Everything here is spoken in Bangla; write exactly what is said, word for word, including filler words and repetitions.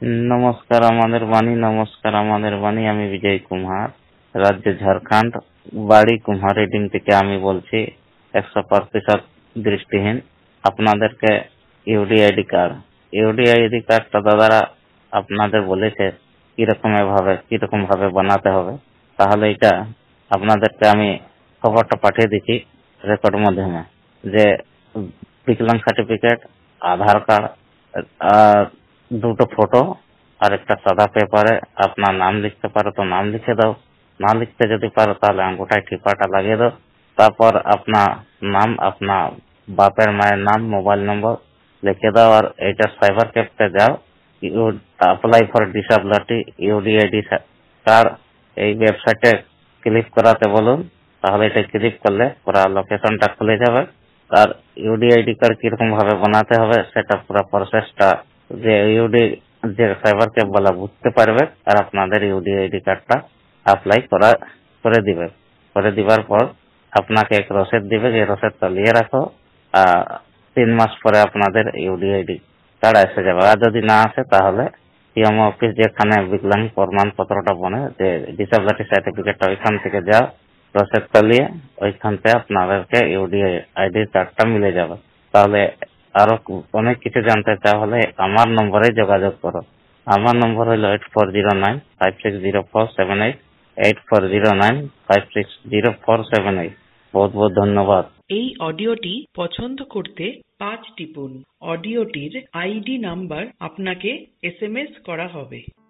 নমস্কার আমাদের বাণী, নমস্কার আমাদের বাণী। আমি বিজয় কুমার, রাজ্য ঝাড়খণ্ড, বাড়ি কুমারডিম থেকে আমি বলছি। একশো প্রতিশত দৃষ্টিহীন আপনাদেরকে ইউডিআইডি কার্ড ইউডিআইডি কার্ডটা দাদারা আপনাদের বলেছে কিরকম ভাবে কিরকম ভাবে বানাতে হবে। তাহলে এটা আপনাদেরকে আমি খবরটা পাঠিয়ে দিচ্ছি রেকর্ড মাধ্যমে, যে বিকলাঙ্গ সার্টিফিকেট, আধার কার্ড, আর দুটো ফটো আর একটা সাদা পেপারে আপনার নাম লিখতে পারো তো নাম লিখে দাও, না লিখতে যদি পারো তাহলে আঙ্গুঠায় টিপাটা লাগিয়ে দাও। তারপর আপনার নাম, আপনার বাপের মায়ের নাম, মোবাইল নম্বর লিখে দাও, আর এটা সাইবার ক্যাফে যাও, apply for disability UDID card এই ওয়েবসাইটে ক্লিক করাতে বলুন। তাহলে এটা ক্লিক করলে পুরো লোকেশনটা খুলে যাবে। আর ইউডিআইডি কার্ড কিরকম ভাবে বানাতে হবে সেটা পুরো প্রসেসটা যে ইউডি যে সাইবার ক্যাফ বলা বুঝতে পারবে, আর আপনাদের ইউডিআইডি কার্ডটা অ্যাপ্লাই করা করে দিবে। করে দিবার পর আপনাকে এক রসিদ দিবে, যে রসিদটা নিয়ে রাখো। আর তিন মাস পরে আপনাদের ইউডিআইডি কার্ড এসে যাবে। আর যদি না আসে তাহলে পিএম অফিস যেখানে বিকলাঙ্গ প্রমাণপত্রটা বনে, যে ডিসেবিলিটি সার্টিফিকেটটা, ওইখান থেকে যাও, রসিদটা নিয়ে ওইখান থেকে আপনাদেরকে ইউডিআইডি কার্ডটা মিলে যাবে। তাহলে আরো অনেক কিছু জানতে চাও হলে আমার নম্বরে যোগাযোগ করো। আমার নম্বর হলো eight four zero nine five six zero four seven eight eight four zero nine five six zero four seven eight. বহুত বহুত ধন্যবাদ। এই অডিওটি পছন্দ করতে পাঁচ টিপুন। অডিওটির আইডি নাম্বার আপনাকে এস এম এস করা হবে।